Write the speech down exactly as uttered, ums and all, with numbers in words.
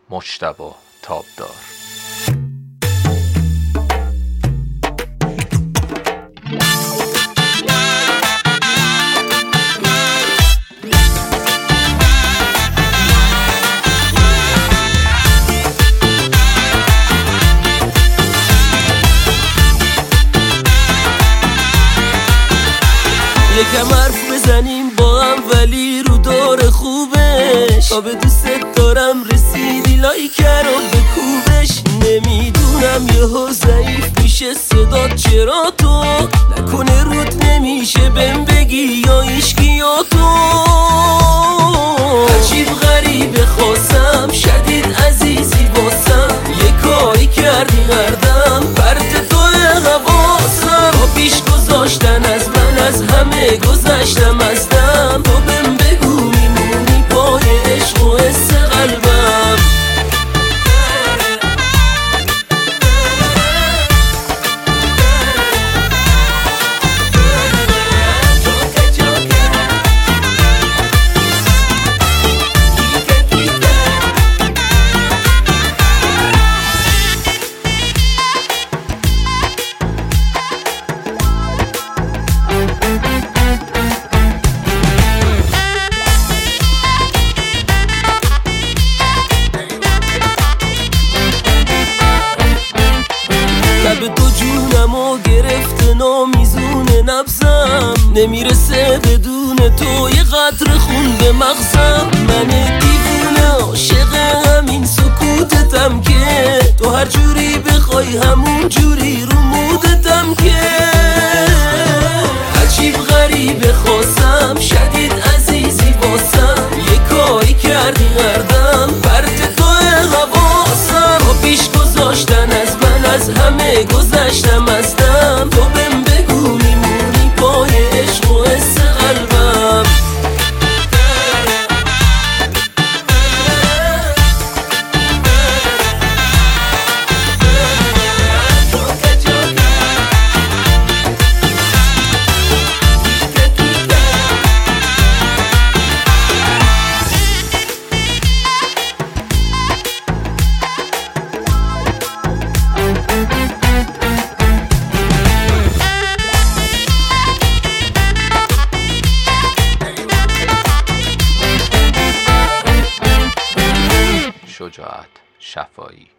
مجتبی تابدار. یکم حرف بزنیم با هم ولی رو دور خوبش، تا به دوست دارم رسیدی لایکر رو بکوبش. نمیدونم یهو ضعیف میشه صدا، چرا تو نکنه رود نمیشه بهم بگی یا ایشکی یا تو. عجیب غریبه خواستم شدید عزیزی واسم، یه کاری کردی مردم پرت تو حواسم. با پیش گذاشتن از من از همه گذشتم ازدم، تو بهم بگو میمونی پای عشق و حس قلبم. لب تو جونمو گرفته نامیزون نبزم، نمیرسه بدون تو یه قطره خون به مغزم. من دیوونه عاشق همین سکوتتم که تو هر جوری بخوای همون جوری رو مودتم که. عجیب غریبه خواستم شدید عزیزی واسم، یه کاری کردی مردم پرت تو حواسم. با پیش گذاشتن از من از همه گذشتم ازدم، تو بهم بگو میمونی پای عشق و حس قلبم. شجاعت شفایی.